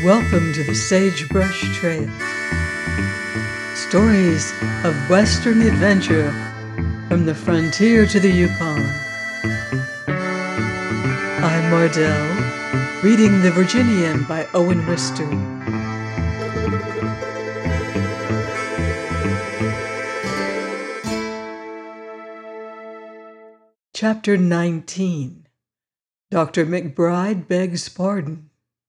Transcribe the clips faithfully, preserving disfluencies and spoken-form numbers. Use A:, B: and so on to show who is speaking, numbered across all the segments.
A: Welcome to the Sagebrush Trail. Stories of Western adventure from the frontier to the Yukon. I'm Mardell, reading The Virginian by Owen Wister. Chapter nineteen. Doctor McBride Begs Pardon.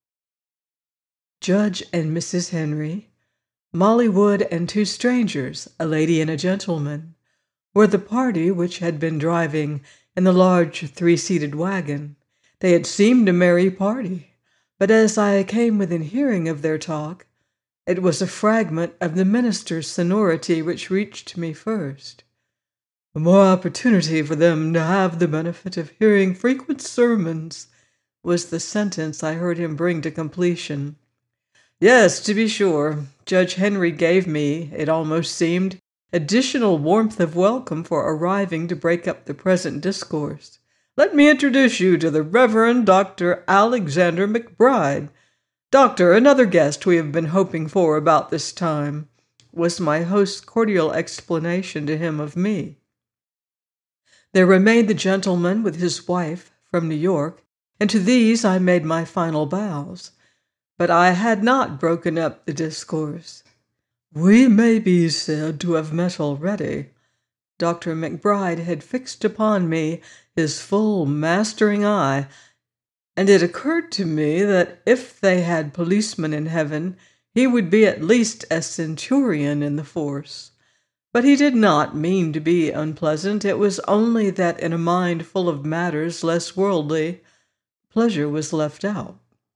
A: Judge and Missus Henry, Molly Wood, and two strangers, a lady and a gentleman, were the party which had been driving in the large three-seated wagon. They had seemed a merry party, but as I came within hearing of their talk, it was a fragment of the minister's sonority which reached me first. The more opportunity for them to have the benefit of hearing frequent sermons, was the sentence I heard him bring to completion. Yes, to be sure, Judge Henry gave me, it almost seemed, additional warmth of welcome for arriving to break up the present discourse. Let me introduce you to the Reverend Doctor Alexander McBride. Doctor, another guest we have been hoping for about this time, was my host's cordial explanation to him of me. There remained the gentleman with his wife from New York, and to these I made my final bows. But I had not broken up the discourse. We may be said to have met already. Doctor McBride had fixed upon me his full mastering eye, and it occurred to me that if they had policemen in heaven, he would be at least a centurion in the force. But he did not mean to be unpleasant. It was only that in a mind full of matters less worldly, pleasure was left out.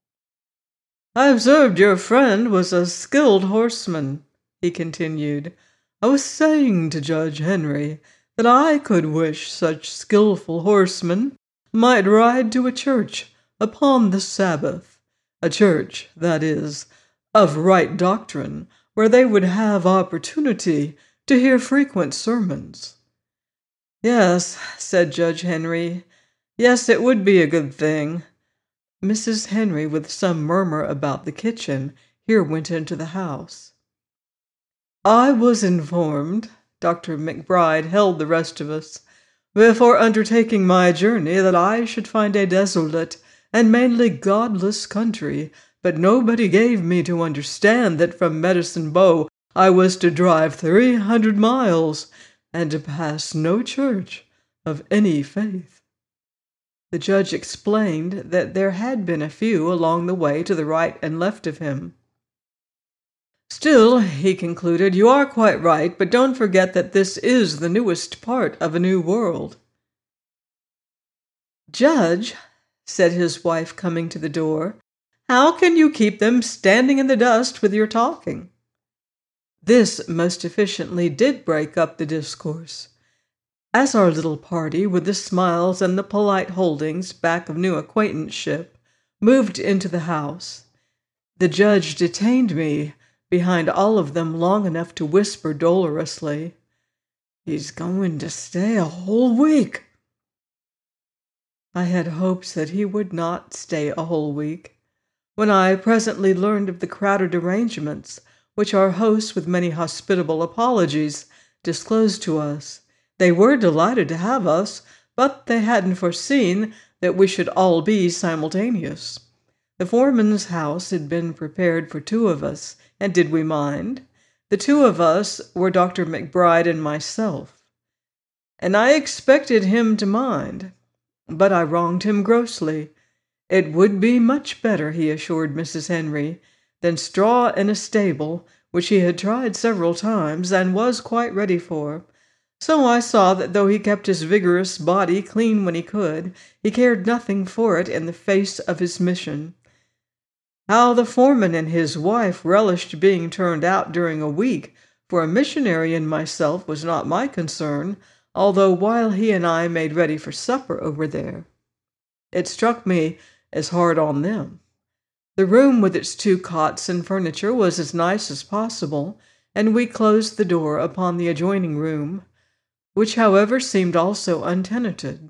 A: I observed your friend was a skilled horseman, he continued. I was saying to Judge Henry that I could wish such skillful horsemen might ride to a church upon the Sabbath, a church, that is, of right doctrine, where they would have opportunity to hear frequent sermons. Yes, said Judge Henry, yes, it would be a good thing. Missus Henry, with some murmur about the kitchen, here went into the house. I was informed, Doctor McBride held the rest of us, before undertaking my journey that I should find a desolate and mainly godless country, but nobody gave me to understand that from Medicine Bow I was to drive three hundred miles and to pass no church of any faith. The judge explained that there had been a few along the way to the right and left of him. Still, he concluded, you are quite right, but don't forget that this is the newest part of a new world. Judge, said his wife, coming to the door, how can you keep them standing in the dust with your talking? This most efficiently did break up the discourse. As our little party, with the smiles and the polite holdings back of new acquaintanceship, moved into the house, the judge detained me behind all of them long enough to whisper dolorously, He's going to stay a whole week. I had hopes that he would not stay a whole week. When I presently learned of the crowded arrangements which our hosts, with many hospitable apologies, disclosed to us, they were delighted to have us, but they hadn't foreseen that we should all be simultaneous. The foreman's house had been prepared for two of us, and did we mind? The two of us were Doctor McBride and myself, and I expected him to mind, but I wronged him grossly. It would be much better, he assured Missus Henry, than straw in a stable, which he had tried several times and was quite ready for. So I saw that though he kept his vigorous body clean when he could, he cared nothing for it in the face of his mission. How the foreman and his wife relished being turned out during a week for a missionary and myself was not my concern, although while he and I made ready for supper over there, it struck me as hard on them. The room with its two cots and furniture was as nice as possible, and we closed the door upon the adjoining room, which, however, seemed also untenanted.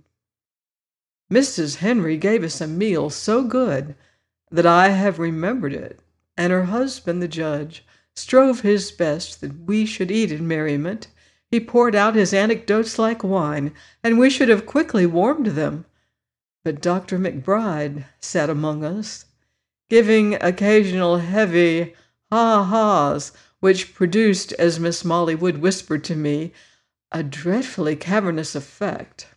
A: Missus Henry gave us a meal so good that I have remembered it and her husband, the judge, strove his best that we should eat in merriment. He poured out his anecdotes like wine, and we should have quickly warmed them. But Doctor McBride sat among us, giving occasional heavy ha-has, which produced, as Miss Molly Wood whispered to me, a dreadfully cavernous effect.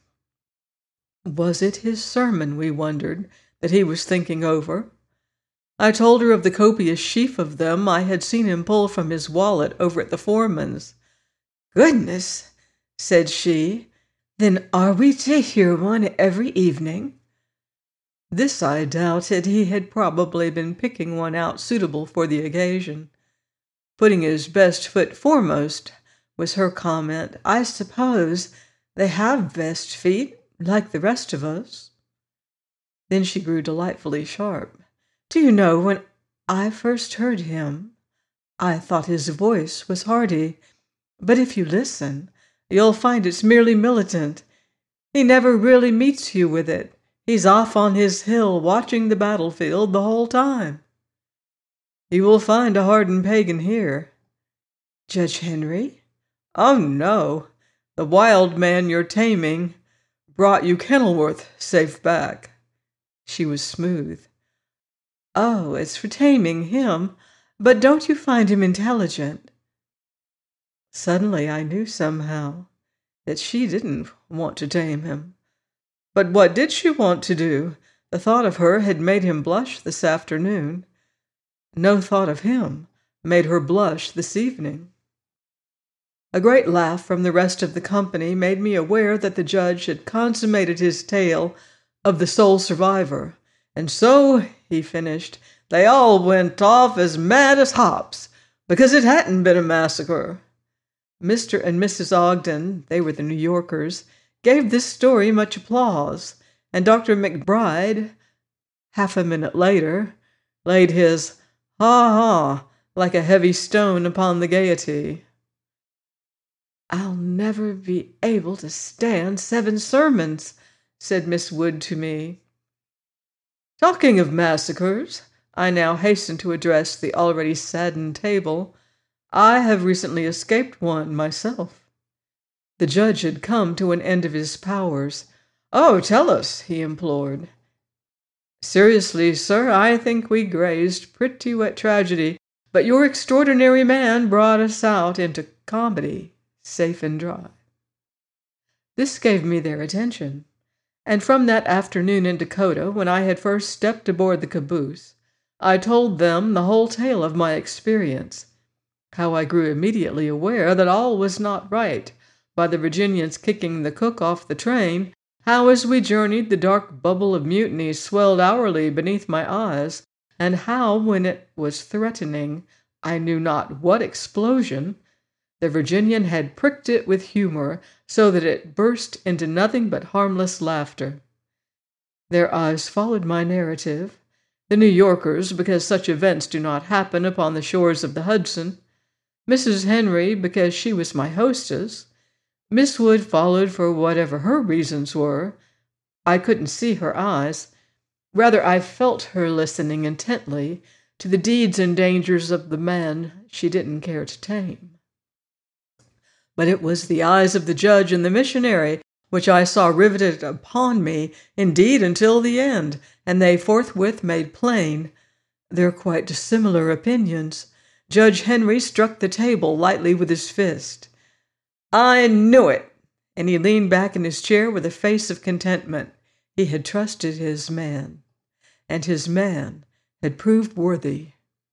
A: Was it his sermon, we wondered, that he was thinking over? I told her of the copious sheaf of them I had seen him pull from his wallet over at the foreman's. "Goodness," said she, "then are we to hear one every evening?" This I doubted. He had probably been picking one out suitable for the occasion. Putting his best foot foremost, was her comment. I suppose they have best feet, like the rest of us. Then she grew delightfully sharp. Do you know, when I first heard him, I thought his voice was hearty, but if you listen, you'll find it's merely militant. He never really meets you with it. He's off on his hill watching the battlefield the whole time. You will find a hardened pagan here. Judge Henry? Oh, no. The wild man you're taming brought you Kenilworth safe back. She was smooth. Oh, it's for taming him, but don't you find him intelligent? Suddenly I knew somehow that she didn't want to tame him. But what did she want to do? The thought of her had made him blush this afternoon. No thought of him made her blush this evening. A great laugh from the rest of the company made me aware that the judge had consummated his tale of the sole survivor. And so, he finished, they all went off as mad as hops, because it hadn't been a massacre. Mister and Missus Ogden, they were the New Yorkers, gave this story much applause, and Doctor McBride, half a minute later, laid his ha-ha like a heavy stone upon the gaiety. I'll never be able to stand seven sermons, said Miss Wood to me. Talking of massacres, I now hasten to address the already saddened table. I have recently escaped one myself. The judge had come to an end of his powers. Oh, tell us, he implored. Seriously, sir, I think we grazed pretty wet tragedy, but your extraordinary man brought us out into comedy, safe and dry. This gave me their attention, and from that afternoon in Dakota, when I had first stepped aboard the caboose, I told them the whole tale of my experience, how I grew immediately aware that all was not right by the Virginians kicking the cook off the train, how as we journeyed the dark bubble of mutiny swelled hourly beneath my eyes, and how, when it was threatening I knew not what explosion, the Virginian had pricked it with humor so that it burst into nothing but harmless laughter. Their eyes followed my narrative, the New Yorkers, because such events do not happen upon the shores of the Hudson, Missus Henry, because she was my hostess. Miss Wood followed for whatever her reasons were. I couldn't see her eyes. Rather, I felt her listening intently to the deeds and dangers of the man she didn't care to tame. But it was the eyes of the judge and the missionary which I saw riveted upon me, indeed, until the end, and they forthwith made plain their quite dissimilar opinions. Judge Henry struck the table lightly with his fist. I knew it! And he leaned back in his chair with a face of contentment. He had trusted his man, and his man had proved worthy.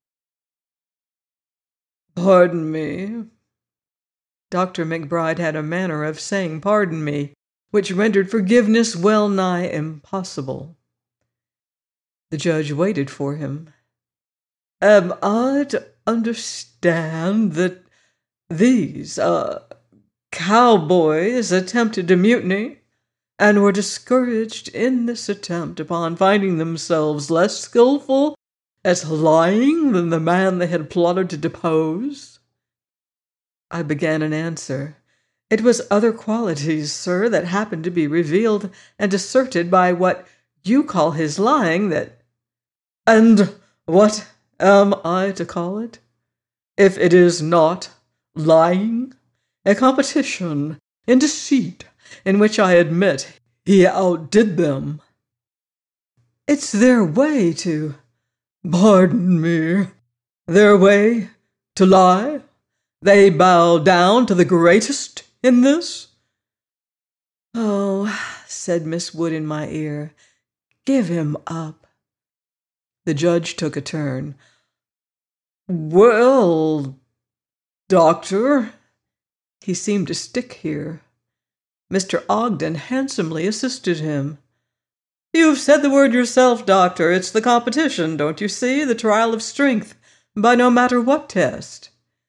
A: Pardon me. Doctor McBride had a manner of saying pardon me, which rendered forgiveness well nigh impossible. The judge waited for him. Am I to understand that these, uh, cowboys attempted to mutiny, and were discouraged in this attempt upon finding themselves less skillful at lying than the man they had plotted to depose? I began an answer. It was other qualities, sir, that happened to be revealed and asserted by what you call his lying that— And what am I to call it? If it is not lying, a competition in deceit in which I admit he outdid them. It's their way to, pardon me, their way to lie. They bow down to the greatest in this. Oh, said Miss Wood in my ear, give him up. The judge took a turn. Well, doctor, he seemed to stick here. Mister Ogden handsomely assisted him. You've said the word yourself, doctor. It's the competition, don't you see? The trial of strength, by no matter what test.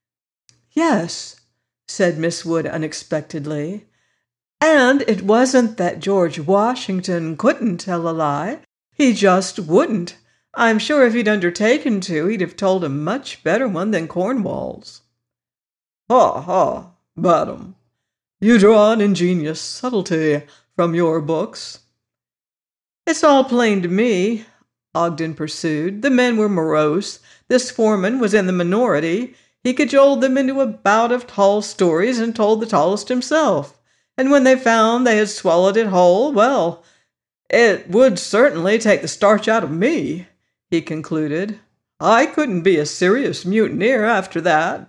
A: Yes, said Miss Wood unexpectedly. And it wasn't that George Washington couldn't tell a lie. He just wouldn't. I'm sure if he'd undertaken to, he'd have told a much better one than Cornwall's. Ha, ha, madam. You draw an ingenious subtlety from your books. It's all plain to me, Ogden pursued. The men were morose. This foreman was in the minority. He cajoled them into a bout of tall stories and told the tallest himself. And when they found they had swallowed it whole, well, it would certainly take the starch out of me, he concluded. I couldn't be a serious mutineer after that.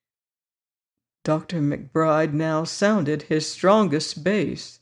A: Doctor McBride now sounded his strongest bass.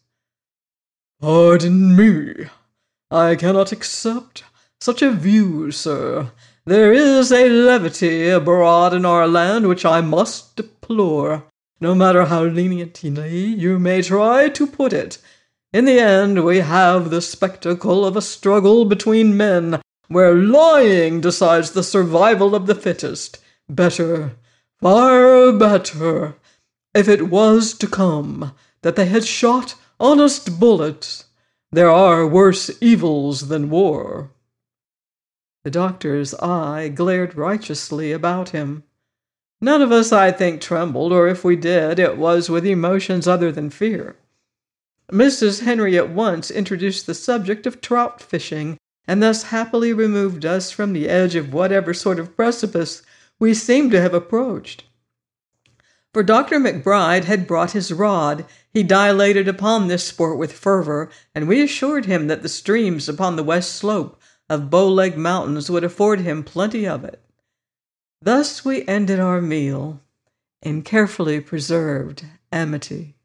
A: Pardon me. I cannot accept such a view, sir. There is a levity abroad in our land which I must deplore, no matter how leniently you may try to put it. In the end, we have the spectacle of a struggle between men, where lying decides the survival of the fittest. Better, far better, if it was to come that they had shot honest bullets. There are worse evils than war. The doctor's eye glared righteously about him. None of us, I think, trembled, or if we did, it was with emotions other than fear. Missus Henry at once introduced the subject of trout fishing, and thus happily removed us from the edge of whatever sort of precipice we seemed to have approached. For Doctor McBride had brought his rod. He dilated upon this sport with fervor, and we assured him that the streams upon the west slope of Bowleg Mountains would afford him plenty of it. Thus we ended our meal in carefully preserved amity.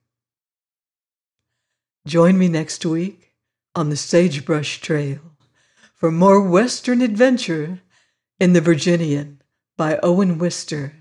A: Join me next week on the Sagebrush Trail for more Western adventure in The Virginian by Owen Wister.